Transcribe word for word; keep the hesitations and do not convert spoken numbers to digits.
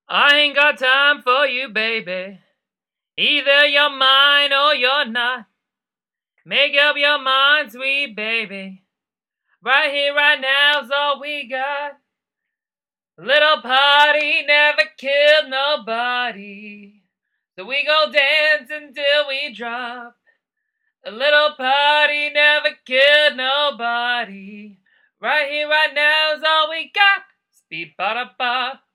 I ain't got time for you, baby. Either you're mine or you're not. Make up your mind, sweet baby. Right here, right now's all we got. Little party never killed nobody. So we go dance until we drop. A little party never killed nobody. Right here, right now's all we got. Speed ba da ba.